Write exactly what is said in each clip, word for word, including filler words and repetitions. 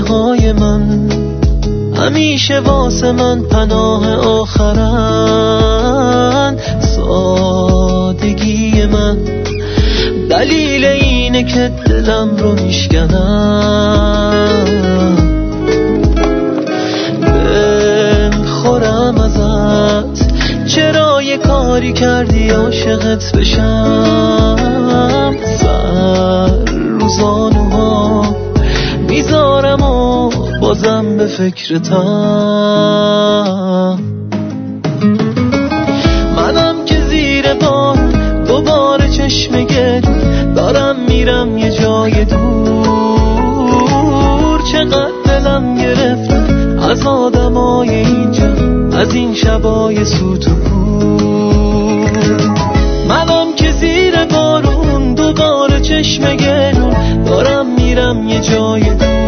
های من همیشه واسه من پناه آخرن. سادگی من دلیل اینه که دلم رو میشکنم. بخورم ازت چرا یه کاری کردی عاشقت بشم. سر روزانوها میذارم و بازم به فکرتم. منم که زیر بار دوباره چشم گرد دارم میرم یه جای دور. چقدر دلم گرفته از آدمای اینجا، از این شبای سوت و کور. منم که زیر بارون دوباره چشم گرون دارم میرم یه جای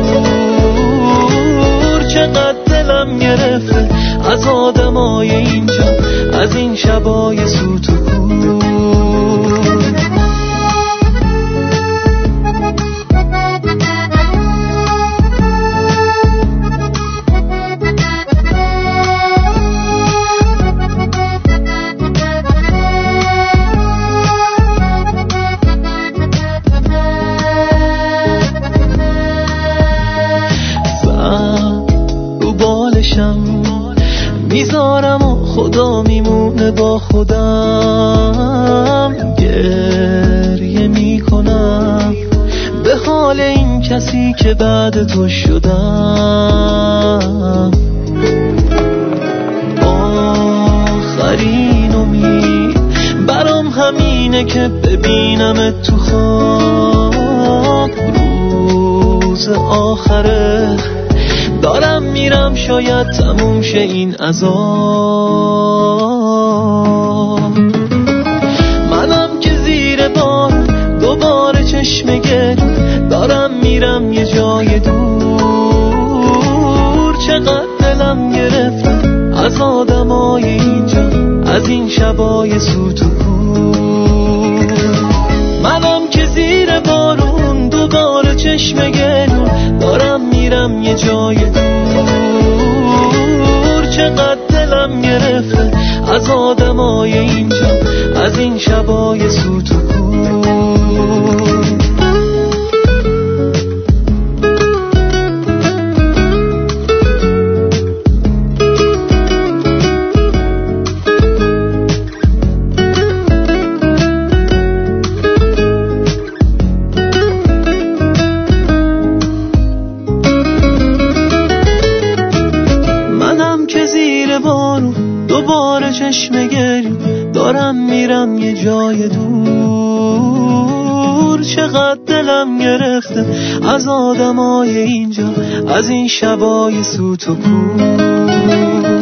دور. چقدر دلم گرفته از آدمای اینجا، از این شبای سوت و کور. میذارم و خدا میمونه با خودم. گریه میکنم به حال این کسی که بعد تو شدم. آخرین امید برام همینه که ببینم تو خواب. روز آخره دارم میرم شاید تموم شه این عذاب. منم که زیر بار دوباره چشم گرد دارم میرم یه جای دور. چقدر دلم گرفته از آدمای اینجا، از این شبای سوت و کور. منم که زیر بارون دوباره چشم گرد دارم میرم یه جای دور. چقدر دلم گرفته از آدمای اینجا، از این شبای سوت و کور. دوباره چشم گریم دارم میرم یه جای دور. چقدر دلم گرفته از آدمای اینجا، از این شبای سوت و کور.